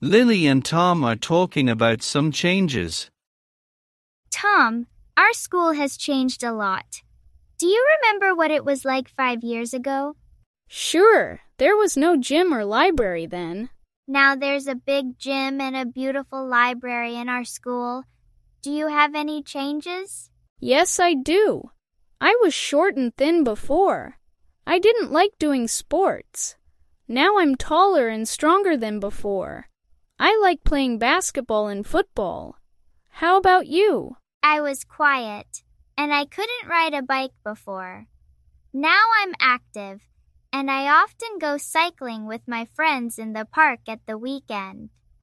Lily and Tom are talking about some changes. Tom, our school has changed a lot. Do you remember what it was like 5 years ago? Sure, there was no gym or library then. Now there's a big gym and a beautiful library in our school. Do you have any changes? Yes, I do. I was short and thin before. I didn't like doing sports. Now I'm taller and stronger than before. I like playing basketball and football. How about you? I was quiet, and I couldn't ride a bike before. Now I'm active, and I often go cycling with my friends in the park at the weekend.